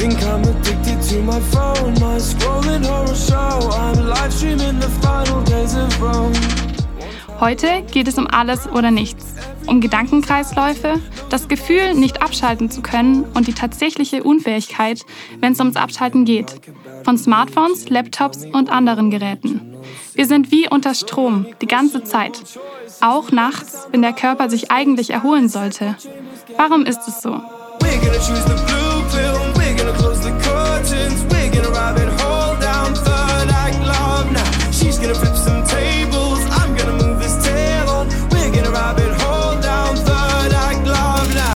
think I'm addicted to my phone. My scrolling horror show. I'm live streaming the final days of Rome. Heute geht es um alles oder nichts. Um Gedankenkreisläufe, das Gefühl, nicht abschalten zu können und die tatsächliche Unfähigkeit, wenn es ums Abschalten geht. Von Smartphones, Laptops und anderen Geräten. Wir sind wie unter Strom, die ganze Zeit. Auch nachts, wenn der Körper sich eigentlich erholen sollte. Warum ist es so? We're gonna choose the blue.